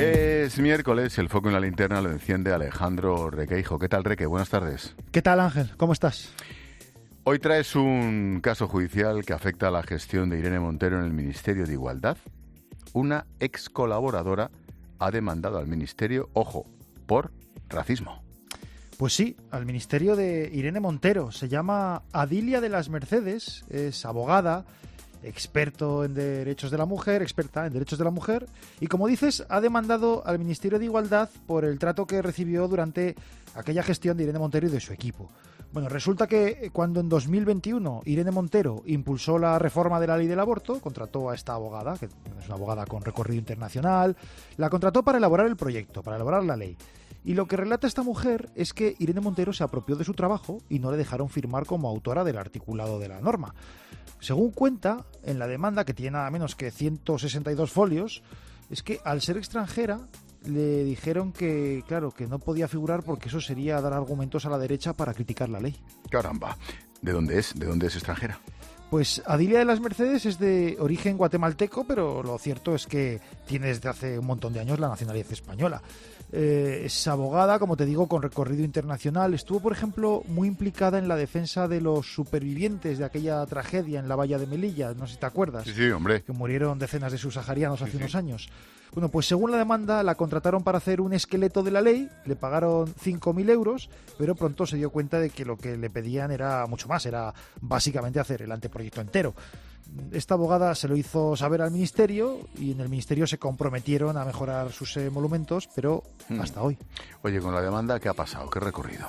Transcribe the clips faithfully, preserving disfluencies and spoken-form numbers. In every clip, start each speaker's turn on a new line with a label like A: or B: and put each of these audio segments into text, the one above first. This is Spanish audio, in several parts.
A: Es miércoles, el foco en la linterna lo enciende Alejandro Requeijo. ¿Qué tal, Reque? Buenas tardes.
B: ¿Qué tal, Ángel? ¿Cómo estás?
A: Hoy traes un caso judicial que afecta a la gestión de Irene Montero en el Ministerio de Igualdad. Una ex colaboradora ha demandado al Ministerio, ojo, por racismo.
B: Pues sí, al Ministerio de Irene Montero. Se llama Adilia de las Mercedes, es abogada, experto en derechos de la mujer, experta en derechos de la mujer, y como dices, ha demandado al Ministerio de Igualdad por el trato que recibió durante aquella gestión de Irene Montero y de su equipo. Bueno, resulta que cuando en dos mil veintiuno Irene Montero impulsó la reforma de la ley del aborto, contrató a esta abogada, que es una abogada con recorrido internacional, la contrató para elaborar el proyecto, para elaborar la ley. Y lo que relata esta mujer es que Irene Montero se apropió de su trabajo y no le dejaron firmar como autora del articulado de la norma. Según cuenta en la demanda, que tiene nada menos que ciento sesenta y dos folios, es que al ser extranjera le dijeron que, claro, que no podía figurar porque eso sería dar argumentos a la derecha para criticar la ley.
A: Caramba, ¿de dónde es? ¿De dónde es extranjera?
B: Pues Adilia de las Mercedes es de origen guatemalteco, pero lo cierto es que tiene desde hace un montón de años la nacionalidad española. Eh, es abogada, como te digo, con recorrido internacional. Estuvo, por ejemplo, muy implicada en la defensa de los supervivientes de aquella tragedia en la valla de Melilla, no sé si te acuerdas.
A: Sí, sí, hombre.
B: Que murieron decenas de subsaharianos hace
A: sí,
B: unos
A: sí.
B: años. Bueno, pues según la demanda, la contrataron para hacer un esqueleto de la ley, le pagaron cinco mil euros, pero pronto se dio cuenta de que lo que le pedían era mucho más, era básicamente hacer el anteproyecto entero. Esta abogada se lo hizo saber al Ministerio y en el Ministerio se comprometieron a mejorar sus emolumentos, pero
A: Hmm.
B: hasta hoy.
A: Oye, con la demanda, ¿qué ha pasado? ¿Qué recorrido?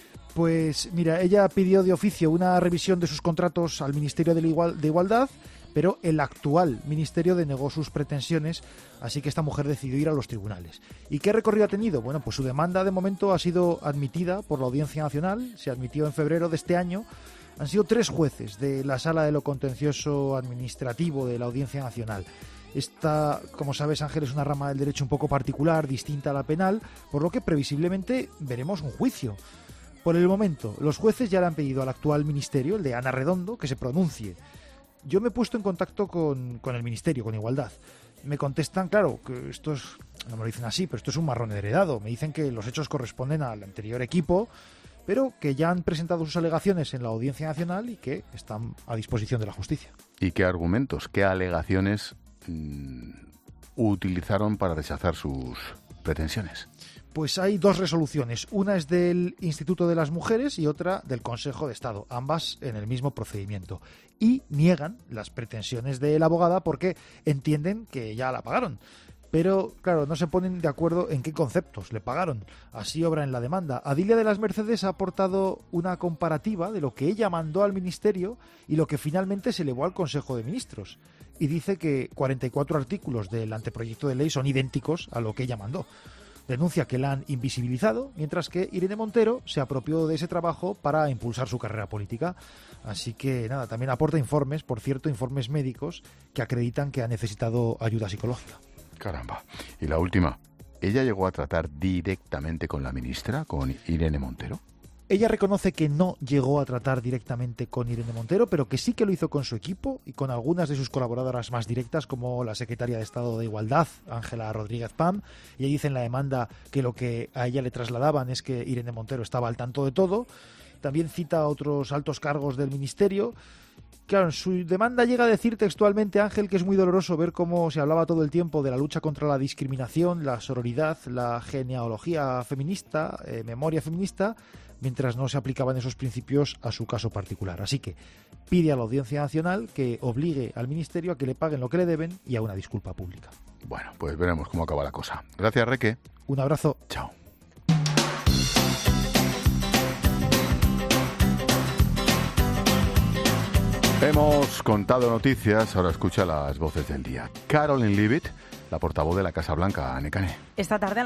B: Pues mira, ella pidió de oficio una revisión de sus contratos al Ministerio de, la Igual- de Igualdad, pero el actual ministerio denegó sus pretensiones, así que esta mujer decidió ir a los tribunales. ¿Y qué recorrido ha tenido? Bueno, pues su demanda de momento ha sido admitida por la Audiencia Nacional, se admitió en febrero de este año. Han sido tres jueces de la Sala de lo Contencioso Administrativo de la Audiencia Nacional. Esta, como sabes, Ángel, es una rama del derecho un poco particular, distinta a la penal, por lo que previsiblemente veremos un juicio. Por el momento, los jueces ya le han pedido al actual ministerio, el de Ana Redondo, que se pronuncie. Yo me he puesto en contacto con, con el Ministerio, con Igualdad. Me contestan, claro, que esto es, no me lo dicen así, pero esto es un marrón heredado. Me dicen que los hechos corresponden al anterior equipo, pero que ya han presentado sus alegaciones en la Audiencia Nacional y que están a disposición de la justicia.
A: ¿Y qué argumentos, qué alegaciones mmm, utilizaron para rechazar sus pretensiones?
B: Pues hay dos resoluciones, una es del Instituto de las Mujeres y otra del Consejo de Estado, ambas en el mismo procedimiento. Y niegan las pretensiones de la abogada porque entienden que ya la pagaron. Pero, claro, no se ponen de acuerdo en qué conceptos le pagaron. Así obra en la demanda. Adilia de las Mercedes ha aportado una comparativa de lo que ella mandó al Ministerio y lo que finalmente se elevó al Consejo de Ministros. Y dice que cuarenta y cuatro artículos del anteproyecto de ley son idénticos a lo que ella mandó. Denuncia que la han invisibilizado, mientras que Irene Montero se apropió de ese trabajo para impulsar su carrera política. Así que, nada, también aporta informes, por cierto, informes médicos que acreditan que ha necesitado ayuda psicológica.
A: Caramba. Y la última, ¿ella llegó a tratar directamente con la ministra, con Irene Montero?
B: Ella reconoce que no llegó a tratar directamente con Irene Montero, pero que sí que lo hizo con su equipo y con algunas de sus colaboradoras más directas, como la secretaria de Estado de Igualdad, Ángela Rodríguez Pam. Y ella dice en la demanda que lo que a ella le trasladaban es que Irene Montero estaba al tanto de todo. También cita a otros altos cargos del ministerio. Claro, en su demanda llega a decir textualmente, Ángel, que es muy doloroso ver cómo se hablaba todo el tiempo de la lucha contra la discriminación, la sororidad, la genealogía feminista, eh, memoria feminista, mientras no se aplicaban esos principios a su caso particular. Así que pide a la Audiencia Nacional que obligue al Ministerio a que le paguen lo que le deben y a una disculpa pública.
A: Bueno, pues veremos cómo acaba la cosa. Gracias, Reque.
B: Un abrazo.
A: Chao. Hemos contado noticias, ahora escucha las voces del día. Caroline Leavitt, la portavoz de la Casa Blanca, Nekane.
C: Esta tarde